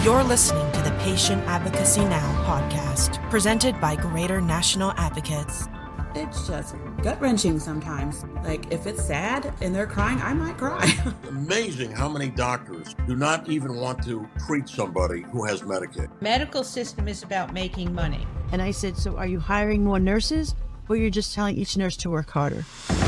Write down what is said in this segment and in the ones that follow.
You're listening to the Patient Advocacy Now podcast, presented by Greater National Advocates. It's just gut-wrenching sometimes. Like, if it's sad and they're crying, I might cry. Amazing how many doctors do not even want to treat somebody who has Medicaid. Medical system is about making money. And I said, so are you hiring more nurses, or you're just telling each nurse to work harder?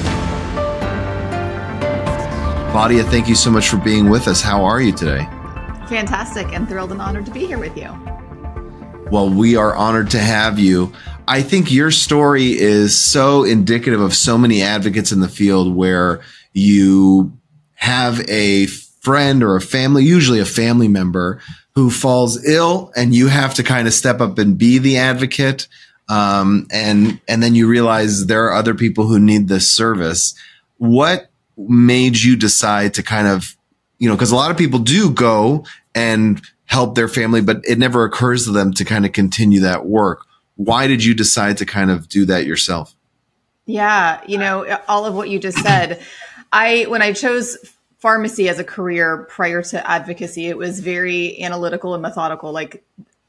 Claudia, thank you so much for being with us. How are you today? Fantastic, and thrilled and honored to be here with you. Well, we are honored to have you. I think your story is so indicative of so many advocates in the field where you have a friend or a family, usually a family member, who falls ill and you have to kind of step up and be the advocate. And then you realize there are other people who need this service. What made you decide to kind of, because a lot of people do go and help their family, but it never occurs to them to kind of continue that work. Why did you decide to kind of do that yourself? Yeah, all of what you just said. When I chose pharmacy as a career prior to advocacy, it was very analytical and methodical. Like,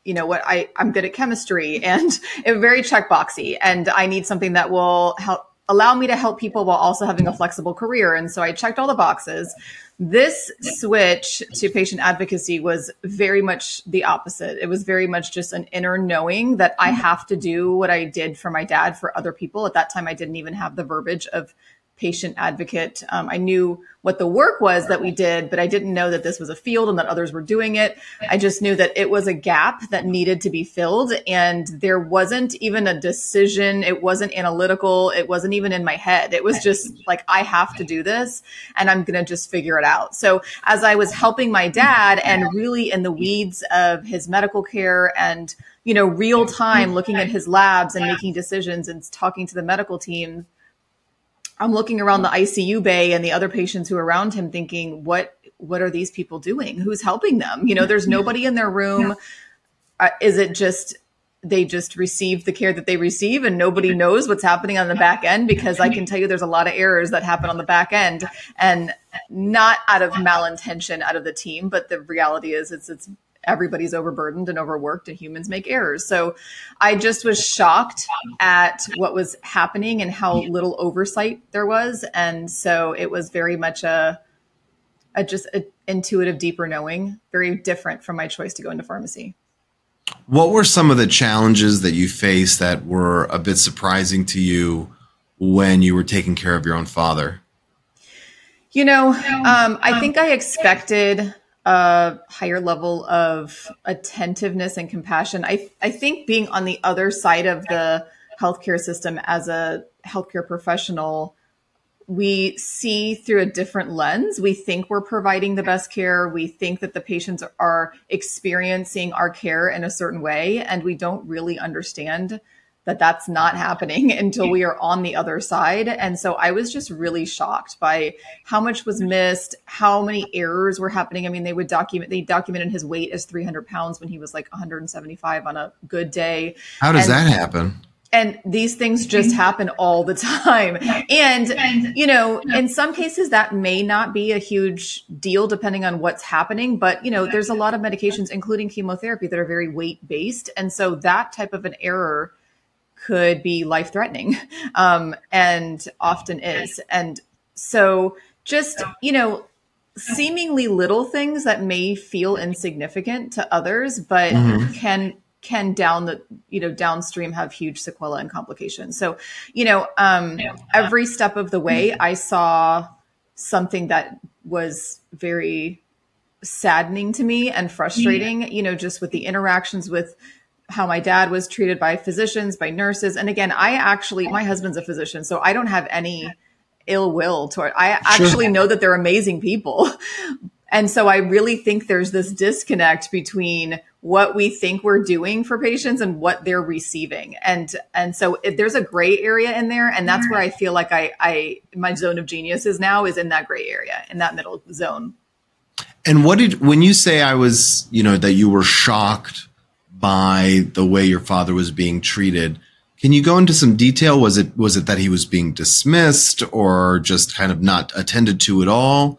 I'm good at chemistry and very checkboxy, and I need something that will allow me to help people while also having a flexible career. And so I checked all the boxes. This switch to patient advocacy was very much the opposite. It was very much just an inner knowing that I have to do what I did for my dad for other people. At that time, I didn't even have the verbiage of patient advocate. I knew what the work was that we did, but I didn't know that this was a field and that others were doing it. I just knew that it was a gap that needed to be filled. And there wasn't even a decision. It wasn't analytical. It wasn't even in my head. It was just like, I have to do this and I'm going to just figure it out. So as I was helping my dad and really in the weeds of his medical care and, real time looking at his labs and making decisions and talking to the medical team, I'm looking around the ICU bay and the other patients who are around him thinking, what are these people doing? Who's helping them? There's nobody in their room. Is it just, they just receive the care that they receive and nobody knows what's happening on the back end? Because I can tell you there's a lot of errors that happen on the back end, and not out of malintention out of the team, but the reality is it's everybody's overburdened and overworked and humans make errors. So I just was shocked at what was happening and how little oversight there was. And so it was very much a intuitive, deeper knowing, very different from my choice to go into pharmacy. What were some of the challenges that you faced that were a bit surprising to you when you were taking care of your own father? I think I expected a higher level of attentiveness and compassion. I think being on the other side of the healthcare system as a healthcare professional, we see through a different lens. We think we're providing the best care. We think that the patients are experiencing our care in a certain way, and we don't really understand that that's not happening until we are on the other side. And so I was just really shocked by how much was missed, how many errors were happening. I mean, they documented his weight as 300 pounds when he was like 175 on a good day. How does that happen? And these things just happen all the time. And, in some cases that may not be a huge deal depending on what's happening. But, there's a lot of medications, including chemotherapy, that are very weight based. And so that type of an error could be life-threatening, and often is. And so just, seemingly little things that may feel insignificant to others, but can downstream have huge sequelae and complications. So, every step of the way, I saw something that was very saddening to me and frustrating, just with the interactions with how my dad was treated by physicians, by nurses. And again, my husband's a physician, so I don't have any ill will toward, I actually know that they're amazing people. And so I really think there's this disconnect between what we think we're doing for patients and what they're receiving. And so there's a gray area in there. And that's where I feel like my zone of genius is in that gray area, in that middle zone. And when you say that you were shocked by the way your father was being treated, can you go into some detail? Was it that he was being dismissed or just kind of not attended to at all?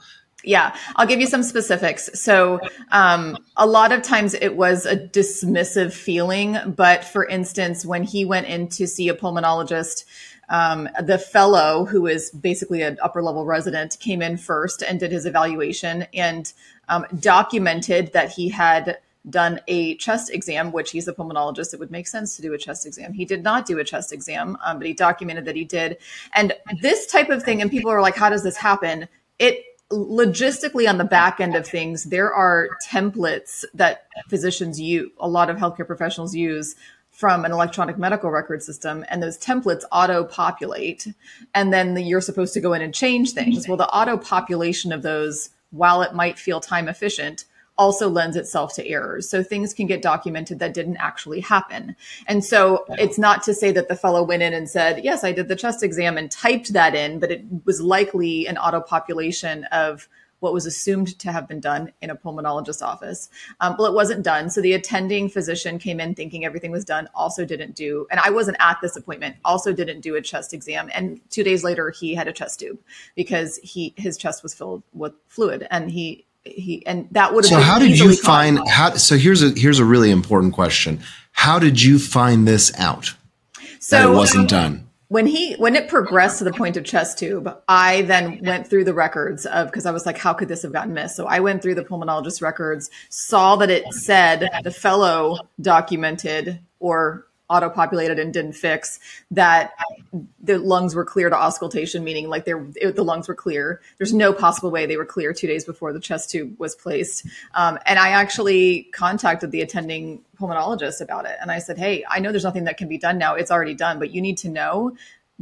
Yeah, I'll give you some specifics. So a lot of times it was a dismissive feeling. But for instance, when he went in to see a pulmonologist, the fellow, who is basically an upper level resident, came in first and did his evaluation and documented that he had done a chest exam, which he's a pulmonologist. It would make sense to do a chest exam. He did not do a chest exam, but he documented that he did. And this type of thing, and people are like, how does this happen? It logistically, on the back end of things, there are templates that physicians use, a lot of healthcare professionals use from an electronic medical record system. And those templates auto-populate. And then you're supposed to go in and change things. Well, the auto-population of those, while it might feel time efficient, also lends itself to errors. So things can get documented that didn't actually happen. And so it's not to say that the fellow went in and said, yes, I did the chest exam and typed that in, but it was likely an auto-population of what was assumed to have been done in a pulmonologist's office. Well, it wasn't done. So the attending physician came in thinking everything was done, also didn't do, and I wasn't at this appointment, also didn't do a chest exam. And 2 days later, he had a chest tube because his chest was filled with fluid, and and that would have so been how did you easily find caused. so here's a really important question. How did you find this out that it wasn't done? When it progressed to the point of chest tube, I then went through the records because I was like, how could this have gotten missed? So I went through the pulmonologist records, saw that it said the fellow documented or auto-populated and didn't fix that the lungs were clear to auscultation, meaning like the lungs were clear. There's no possible way they were clear 2 days before the chest tube was placed. And I actually contacted the attending pulmonologist about it. And I said, hey, I know there's nothing that can be done now. It's already done, but you need to know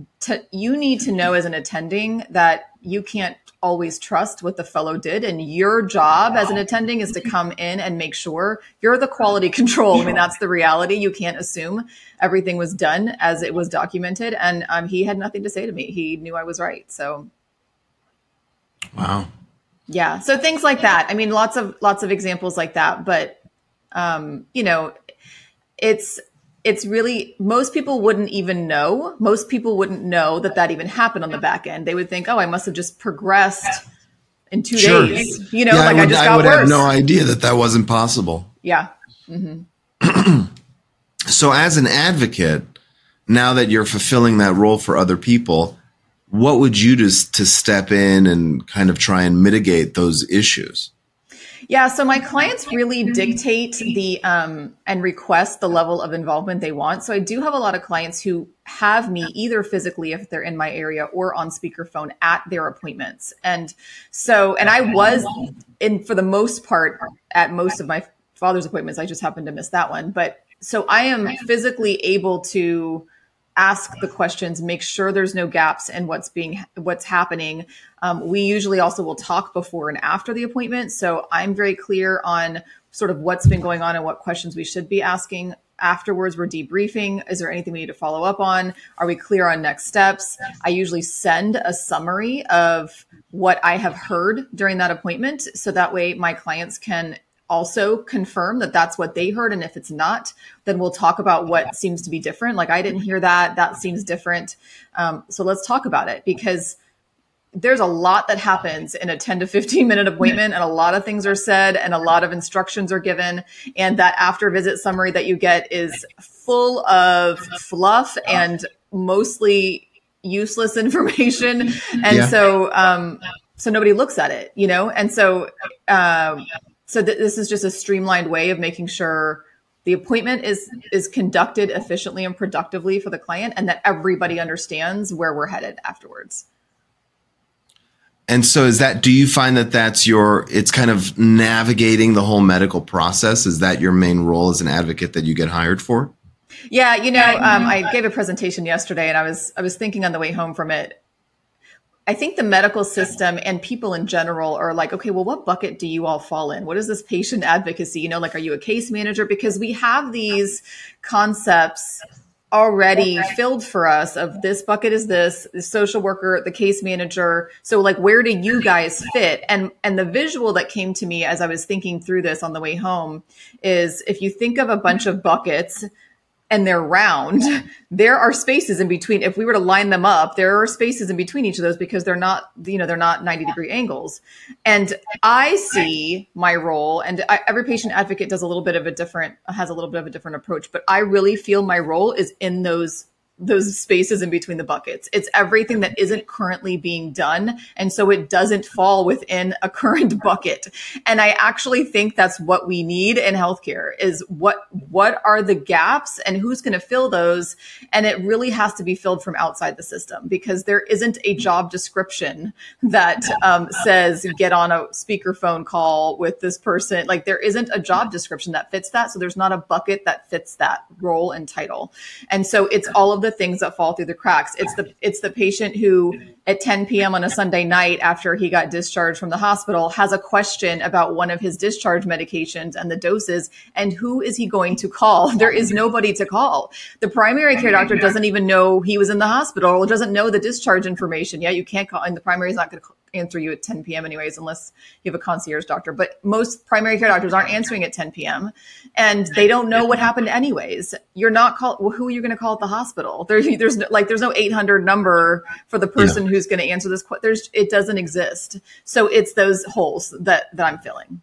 as an attending that you can't always trust what the fellow did. And your job as an attending is to come in and make sure you're the quality control. I mean, that's the reality. You can't assume everything was done as it was documented. And he had nothing to say to me. He knew I was right. So. Wow. Yeah. So things like that. I mean, lots of examples like that, but it's really, most people wouldn't know that even happened on the back end. They would think, oh, I must have just progressed in 2 days. I would have no idea that wasn't possible. Yeah. Mm-hmm. So as an advocate, now that you're fulfilling that role for other people, what would you do to step in and kind of try and mitigate those issues? Yeah, so my clients really dictate and request the level of involvement they want. So I do have a lot of clients who have me either physically, if they're in my area, or on speakerphone at their appointments. And I was for the most part, at most of my father's appointments. I just happened to miss that one. But so I am physically able to ask the questions, make sure there's no gaps in what's happening. We usually also will talk before and after the appointment. So I'm very clear on sort of what's been going on and what questions we should be asking. Afterwards, we're debriefing. Is there anything we need to follow up on? Are we clear on next steps? I usually send a summary of what I have heard during that appointment. So that way my clients can also confirm that that's what they heard. And if it's not, then we'll talk about what seems to be different. Like, I didn't hear that. That seems different. So let's talk about it, because there's a lot that happens in a 10 to 15 minute appointment, and a lot of things are said and a lot of instructions are given. And that after visit summary that you get is full of fluff and mostly useless information. And so nobody looks at it, And so, this is just a streamlined way of making sure the appointment is conducted efficiently and productively for the client, and that everybody understands where we're headed afterwards. And so do you find that it's kind of navigating the whole medical process? Is that your main role as an advocate that you get hired for? Yeah. I gave a presentation yesterday, and I was thinking on the way home from it, I think the medical system and people in general are like, okay, well, what bucket do you all fall in? What is this patient advocacy? Are you a case manager? Because we have these concepts already filled for us of this bucket is this, the social worker, the case manager. So where do you guys fit? And the visual that came to me as I was thinking through this on the way home is, if you think of a bunch of buckets, and they're round, there are spaces in between. If we were to line them up, there are spaces in between each of those because they're not 90-degree angles. And I see my role, and every patient advocate has a little bit of a different approach, but I really feel my role is in those spaces in between the buckets. It's everything that isn't currently being done. And so it doesn't fall within a current bucket. And I actually think that's what we need in healthcare is what are the gaps and who's going to fill those? And it really has to be filled from outside the system because there isn't a job description that says get on a speakerphone call with this person. Like there isn't a job description that fits that. So there's not a bucket that fits that role and title. And so it's all of the things that fall through the cracks. It's the patient who at 10 p.m. on a Sunday night after he got discharged from the hospital has a question about one of his discharge medications and the doses and who is he going to call? There is nobody to call. The primary care doctor doesn't even know he was in the hospital or doesn't know the discharge information. Yeah, you can't call, and the primary is not going to answer you at 10 p.m. anyways, unless you have a concierge doctor. But most primary care doctors aren't answering at 10 p.m. and they don't know what happened anyways. You're not called. Well, who are you going to call at the hospital? There's no 800 number for the person who's going to answer this. It doesn't exist. So it's those holes that I'm filling.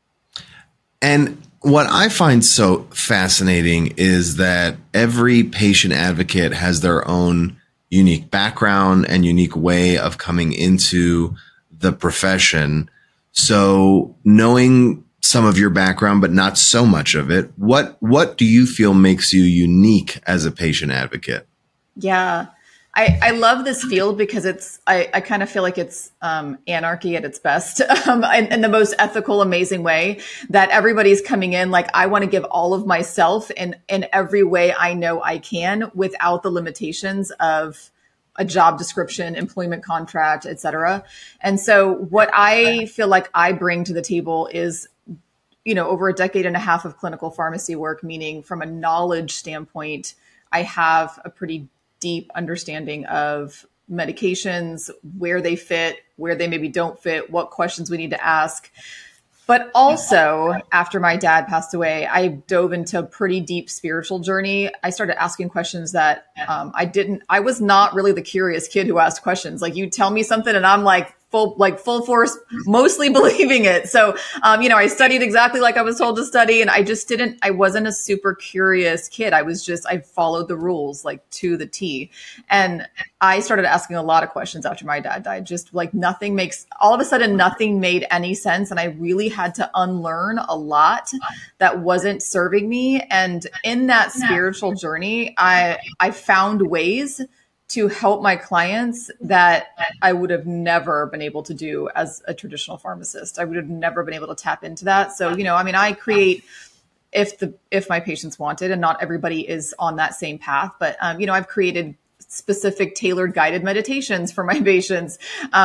And what I find so fascinating is that every patient advocate has their own unique background and unique way of coming into the profession. So knowing some of your background, but not so much of it, what do you feel makes you unique as a patient advocate? Yeah, I love this field because I kind of feel like it's anarchy at its best in the most ethical, amazing way that everybody's coming in like, I want to give all of myself in every way I know I can without the limitations of a job description, employment contract, et cetera. And so what I feel like I bring to the table is, over a decade and a half of clinical pharmacy work, meaning from a knowledge standpoint, I have a pretty deep understanding of medications, where they fit, where they maybe don't fit, what questions we need to ask. But also, after my dad passed away, I dove into a pretty deep spiritual journey. I started asking questions that I was not really the curious kid who asked questions. Like, you tell me something and I'm like full force, mostly believing it. So, I studied exactly like I was told to study, and I wasn't a super curious kid. I followed the rules like to the T. And I started asking a lot of questions after my dad died. Just like all of a sudden nothing made any sense. And I really had to unlearn a lot that wasn't serving me. And in that spiritual journey, I found ways to help my clients that I would have never been able to do as a traditional pharmacist. I would have never been able to tap into that. So, I create if my patients want it, and not everybody is on that same path, but, I've created specific tailored guided meditations for my patients,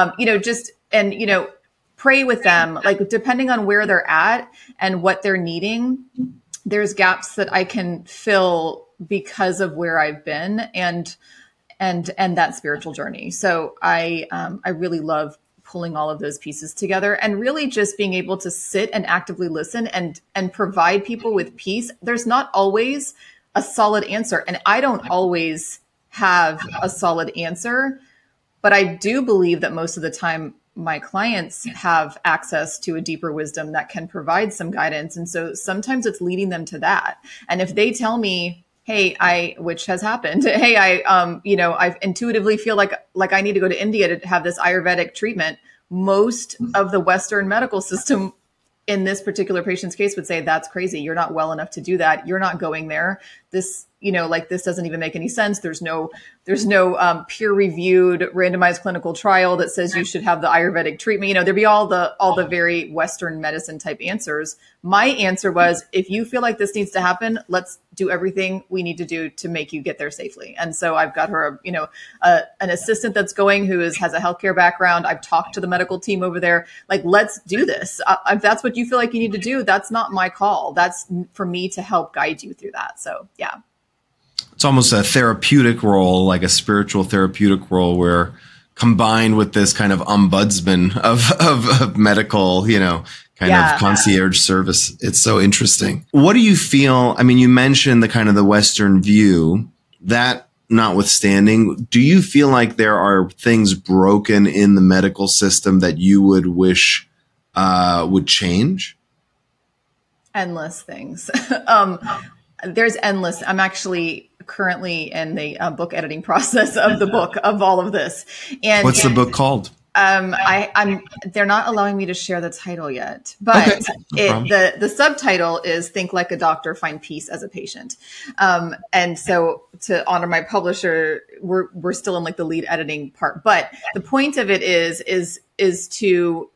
pray with them, like depending on where they're at and what they're needing. There's gaps that I can fill because of where I've been and that spiritual journey. So I really love pulling all of those pieces together and really just being able to sit and actively listen and provide people with peace. There's not always a solid answer, and I don't always have a solid answer, but I do believe that most of the time my clients have access to a deeper wisdom that can provide some guidance. And so sometimes it's leading them to that. And if they tell me, hey, which has happened. Hey, I intuitively feel like I need to go to India to have this Ayurvedic treatment. Most of the Western medical system in this particular patient's case would say, that's crazy. You're not well enough to do that. You're not going there. This doesn't even make any sense. There's no peer-reviewed randomized clinical trial that says you should have the Ayurvedic treatment. There'd be all the very Western medicine type answers. My answer was, if you feel like this needs to happen, let's do everything we need to do to make you get there safely. And so I've got her, an assistant that's going who has a healthcare background. I've talked to the medical team over there. Like, let's do this. If that's what you feel like you need to do, that's not my call. That's for me to help guide you through that. So, yeah. It's almost a therapeutic role, like a spiritual therapeutic role, where combined with this kind of ombudsman of medical, kind of concierge service. It's so interesting. What do you feel? I mean, you mentioned the kind of the Western view. That notwithstanding, do you feel like there are things broken in the medical system that you would wish would change? Endless things. There's endless. I'm actually currently in the book editing process of the book of all of this. And what's the book called? They're not allowing me to share the title yet, but okay. The subtitle is Think Like a Doctor, Find Peace as a Patient. And so to honor my publisher, we're still in like the lead editing part, but the point of it is to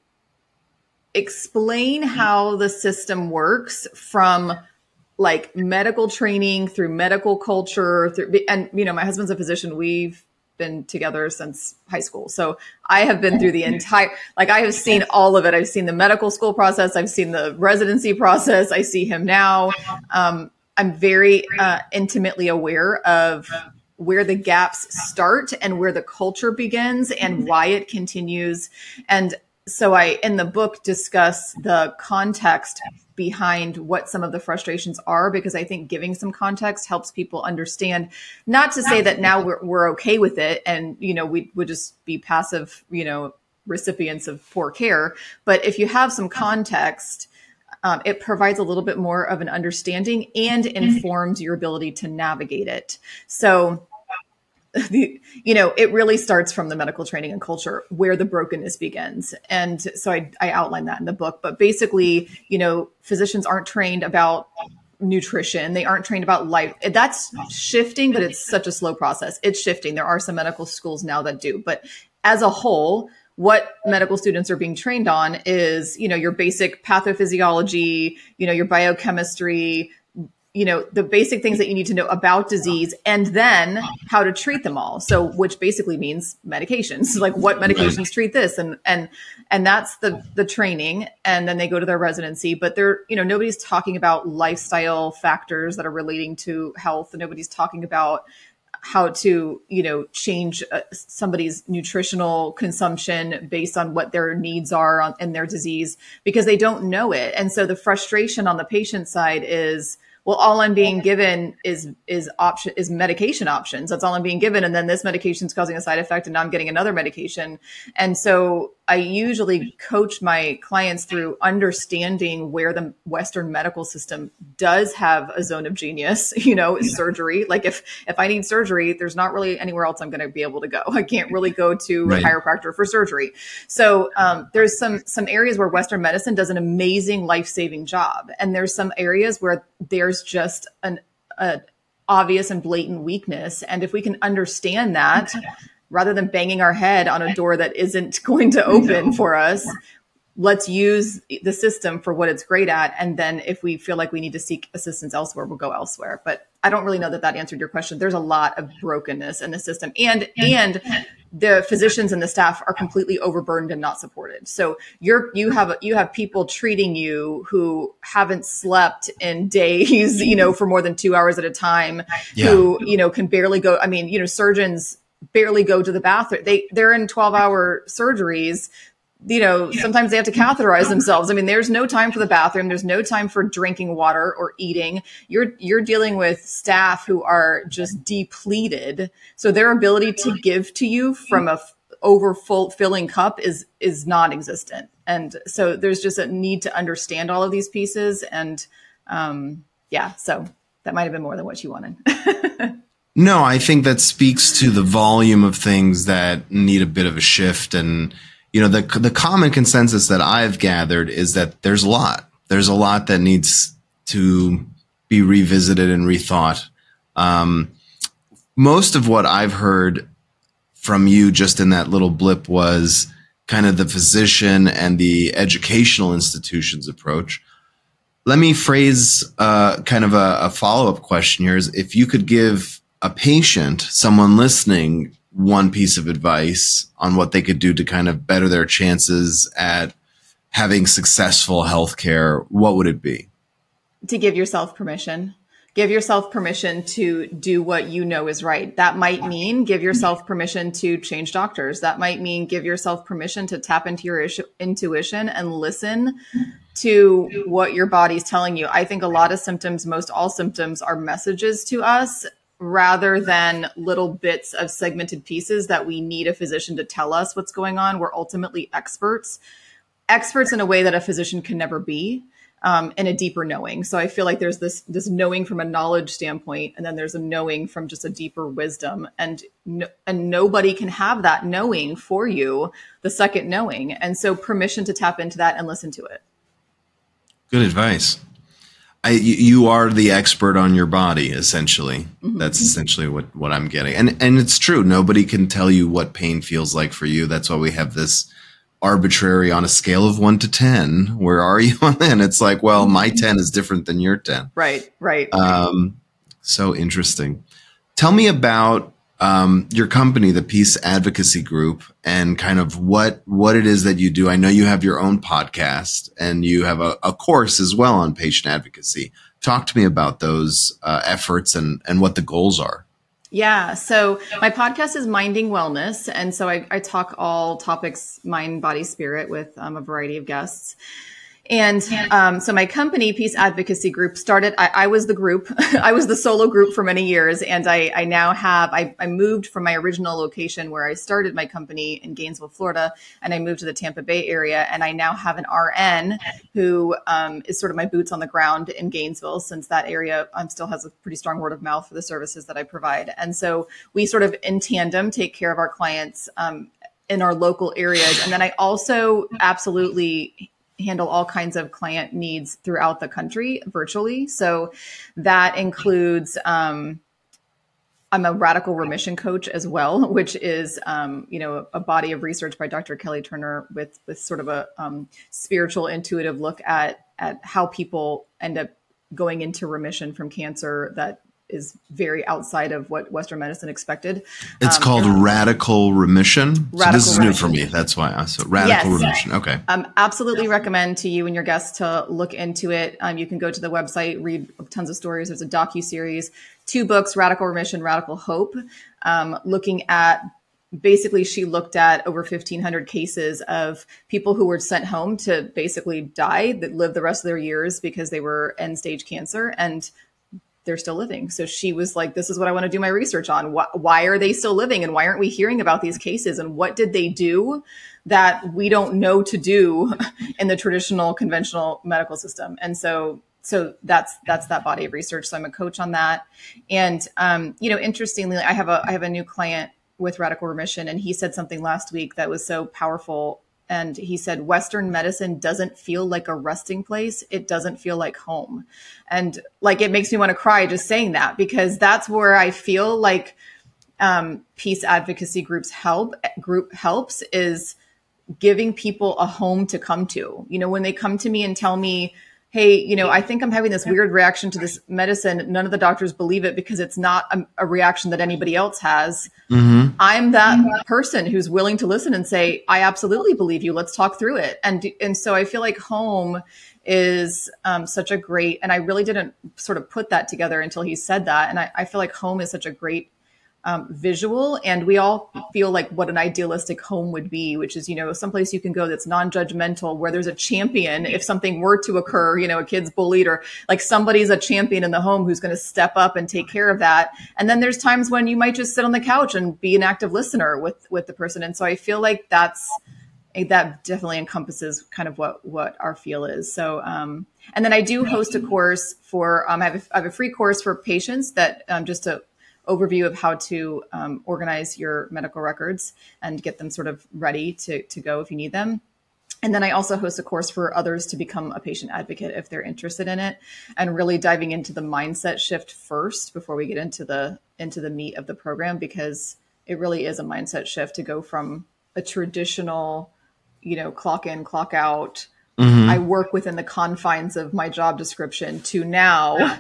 explain how the system works from like medical training through medical culture and, you know, my husband's a physician. We've been together since high school. So I have been through the entire, like I have seen all of it. I've seen the medical school process. I've seen the residency process. I see him now. I'm very intimately aware of where the gaps start and where the culture begins and why it continues. And so I, in the book, discuss the context behind what some of the frustrations are, because I think giving some context helps people understand, not to say that now we're okay with it and, you know, we would just be passive, you know, recipients of poor care. But if you have some context, it provides a little bit more of an understanding and informs your ability to navigate it. So, you know, it really starts from the medical training and culture where the brokenness begins. And so I outline that in the book. But basically, you know, physicians aren't trained about nutrition. They aren't trained about life. That's shifting, but it's such a slow process. It's shifting. There are some medical schools now that do. But as a whole, what medical students are being trained on is, you know, your basic pathophysiology, you know, your biochemistry, you know, the basic things that you need to know about disease, and then how to treat them all. So, which basically means medications, like what medications treat this, and that's the training. And then they go to their residency, but they're, you know, nobody's talking about lifestyle factors that are relating to health. Nobody's talking about how to, you know, change somebody's nutritional consumption based on what their needs are in their disease, because they don't know it. And so the frustration on the patient side is, well, all I'm being given is medication options. That's all I'm being given. And then this medication is causing a side effect and now I'm getting another medication. And so I usually coach my clients through understanding where the Western medical system does have a zone of genius, you know, surgery. Like if I need surgery, there's not really anywhere else I'm going to be able to go. I can't really go to a chiropractor for surgery. So there's some areas where Western medicine does an amazing life-saving job. And there's some areas where there's just an obvious and blatant weakness. And if we can understand that, rather than banging our head on a door that isn't going to open for us, let's use the system for what it's great at. And then if we feel like we need to seek assistance elsewhere, we'll go elsewhere. But I don't really know that answered your question. There's a lot of brokenness in the system, and the physicians and the staff are completely overburdened and not supported. So you have people treating you who haven't slept in days, you know, for more than 2 hours at a time, who, you know, can barely go. I mean, you know, surgeons barely go to the bathroom. They're in 12-hour surgeries. You know, sometimes they have to catheterize themselves. I mean, there's no time for the bathroom. There's no time for drinking water or eating. You're dealing with staff who are just depleted. So their ability to give to you from a filling cup is non-existent. And so there's just a need to understand all of these pieces. And so that might have been more than what you wanted. No, I think that speaks to the volume of things that need a bit of a shift. And, you know, the common consensus that I've gathered is that there's a lot that needs to be revisited and rethought. Most of what I've heard from you just in that little blip was kind of the physician and the educational institutions approach. Let me phrase kind of a follow-up question here, is if you could give a patient, someone listening, one piece of advice on what they could do to kind of better their chances at having successful healthcare, what would it be? To give yourself permission. Give yourself permission to do what you know is right. That might mean give yourself permission to change doctors. That might mean give yourself permission to tap into your intuition and listen to what your body's telling you. I think a lot of symptoms, most all symptoms, are messages to us rather than little bits of segmented pieces that we need a physician to tell us what's going on. We're ultimately experts in a way that a physician can never be. And a deeper knowing. So I feel like there's this knowing from a knowledge standpoint, and then there's a knowing from just a deeper wisdom, and nobody can have that knowing for you, the second knowing. And so permission to tap into that and listen to it. Good advice. You are the expert on your body, essentially. Mm-hmm. That's essentially what I'm getting. And it's true. Nobody can tell you what pain feels like for you. That's why we have this arbitrary on a scale of 1 to 10. Where are you on that? And it's like, well, my 10 is different than your 10. Right. So interesting. Tell me about your company, the Peace Advocacy Group, and kind of what it is that you do. I know you have your own podcast and you have a course as well on patient advocacy. Talk to me about those efforts and what the goals are. Yeah. So my podcast is Minding Wellness. And so I talk all topics, mind, body, spirit, with a variety of guests. And so my company, Peace Advocacy Group, started, I was the group, I was the solo group for many years. And I now have, I moved from my original location where I started my company in Gainesville, Florida, and I moved to the Tampa Bay area. And I now have an RN who is sort of my boots on the ground in Gainesville, since that area still has a pretty strong word of mouth for the services that I provide. And so we sort of in tandem take care of our clients in our local areas. And then I also absolutely handle all kinds of client needs throughout the country virtually. So that includes, I'm a radical remission coach as well, which is, a body of research by Dr. Kelly Turner with sort of a spiritual intuitive look at how people end up going into remission from cancer that is very outside of what Western medicine expected. It's called radical remission. So this is new for me. That's why. Radical remission. Okay. Absolutely recommend to you and your guests to look into it. You can go to the website, read tons of stories. There's a docuseries, 2 books, Radical Remission, Radical Hope, looking at, basically she looked at over 1,500 cases of people who were sent home to basically die, that lived the rest of their years because they were end stage cancer, and they're still living. So she was like, this is what I want to do my research on. Why are they still living? And why aren't we hearing about these cases? And what did they do that we don't know to do in the traditional conventional medical system? And so that's that body of research. So I'm a coach on that. And, interestingly, I have a new client with Radical Remission, and he said something last week that was so powerful. And he said, Western medicine doesn't feel like a resting place. It doesn't feel like home. And it makes me want to cry just saying that, because that's where I feel like Peace Advocacy Group helps, is giving people a home to come to. When they come to me and tell me, hey, I think I'm having this weird reaction to this medicine. None of the doctors believe it because it's not a reaction that anybody else has. Mm-hmm. I'm that person who's willing to listen and say, I absolutely believe you. Let's talk through it. And so I feel like home is such a great, and I really didn't sort of put that together until he said that. And I feel like home is such a great visual, and we all feel like what an idealistic home would be, which is, someplace you can go that's non-judgmental, where there's a champion. If something were to occur, a kid's bullied, or somebody's a champion in the home who's going to step up and take care of that. And then there's times when you might just sit on the couch and be an active listener with the person. And so I feel like that definitely encompasses kind of what our feel is. So, and then I do host a course for, I have a free course for patients that just to overview of how to organize your medical records and get them sort of ready to go if you need them. And then I also host a course for others to become a patient advocate if they're interested in it, and really diving into the mindset shift first before we get into the meat of the program, because it really is a mindset shift to go from a traditional, clock in, clock out, mm-hmm. I work within the confines of my job description, to now,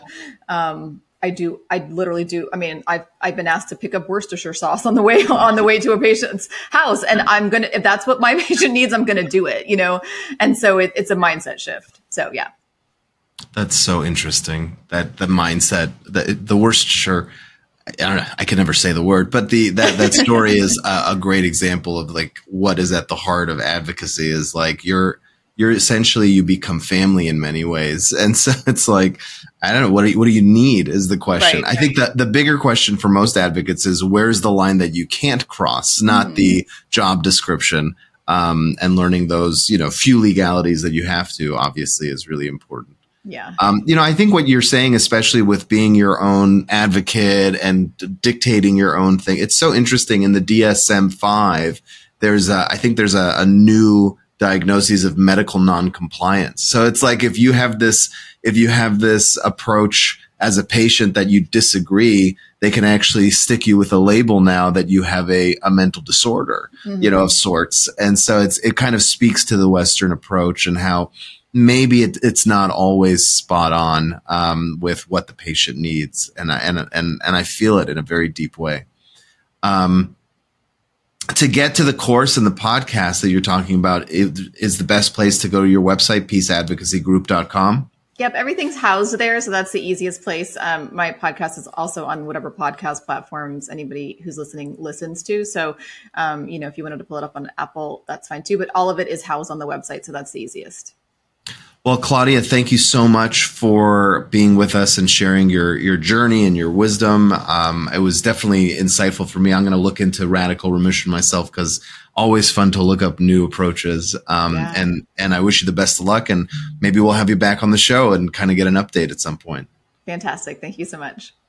I literally do. I mean, I've been asked to pick up Worcestershire sauce on the way to a patient's house. And if that's what my patient needs, I'm going to do it, And so it's a mindset shift. So, yeah. That's so interesting. That the mindset, the Worcestershire, I don't know, I can never say the word, but that story is a great example of like what is at the heart of advocacy is like you're essentially, you become family in many ways. And so it's like, I don't know, what do you need is the question. Right. I think that the bigger question for most advocates is where's the line that you can't cross, not the job description. And learning those, few legalities that you have to obviously is really important. Yeah. I think what you're saying, especially with being your own advocate and dictating your own thing, it's so interesting. In the DSM-5, there's a new diagnoses of medical noncompliance. So it's like if you have this approach as a patient that you disagree, they can actually stick you with a label now that you have a mental disorder, of sorts. And so it kind of speaks to the Western approach and how maybe it's not always spot on with what the patient needs. And I feel it in a very deep way. To get to the course and the podcast that you're talking about is the best place to go to your website, peaceadvocacygroup.com. Yep. Everything's housed there. So that's the easiest place. My podcast is also on whatever podcast platforms anybody who's listening listens to. So, if you wanted to pull it up on Apple, that's fine too, but all of it is housed on the website. So that's the easiest. Well, Claudia, thank you so much for being with us and sharing your journey and your wisdom. It was definitely insightful for me. I'm going to look into radical remission myself because always fun to look up new approaches. And I wish you the best of luck, and maybe we'll have you back on the show and kind of get an update at some point. Fantastic. Thank you so much.